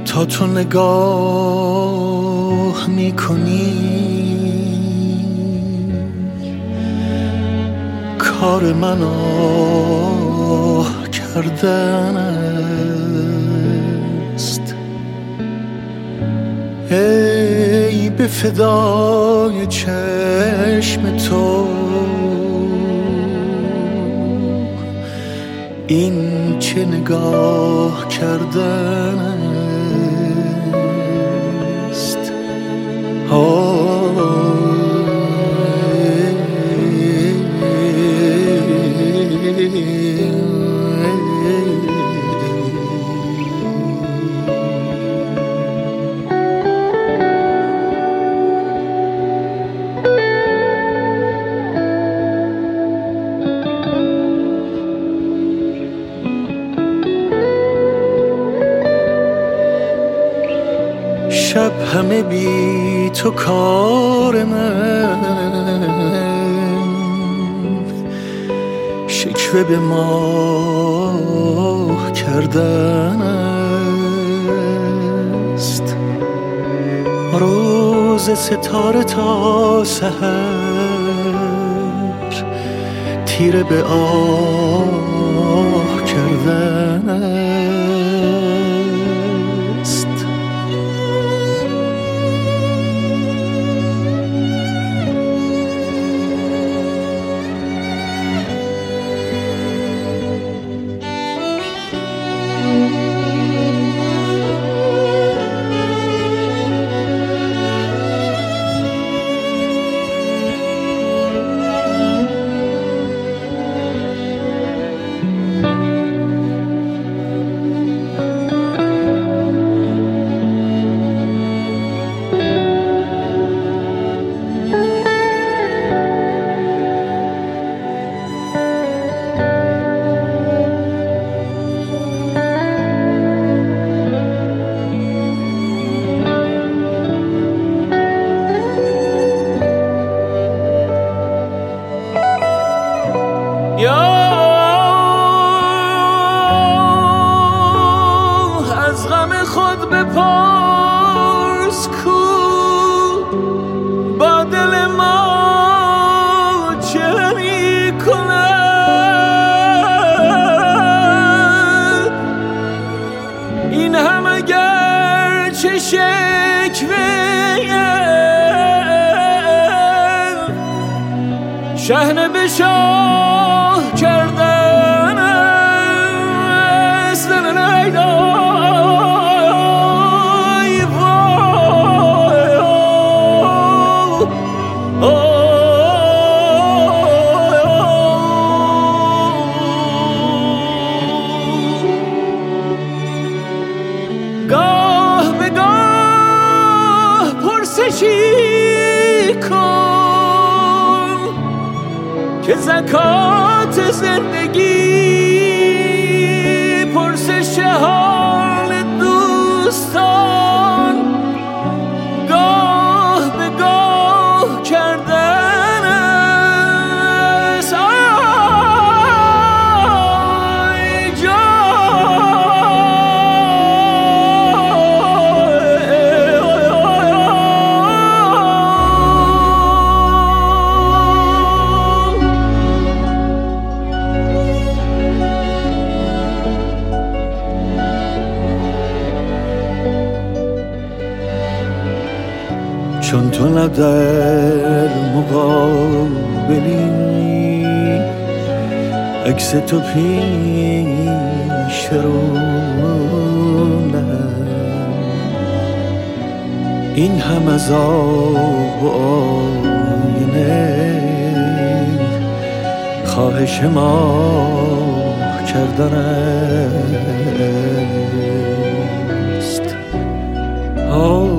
تا تو نگاه میکنی کار من آه کردن است. ای به فدای چشم تو این چه نگاه کردن است. شب همه بی تو کار من، شکوه به ماه کردن است. روز ستاره تا سحر تیره به آه کردن است. از غم خود بپرس کو با دل ما چه می کند. این هم اگر چه شکوه شحنه به شاه کردن است. گاه به گاه پرسشی کن که زکات زندگی پرسش حال دوستان گاه به گاه کردن است. آی چون تو نه در مقابلی عکس تو پیش رونم، این هم از آب و آینه خواهش ما کردن است.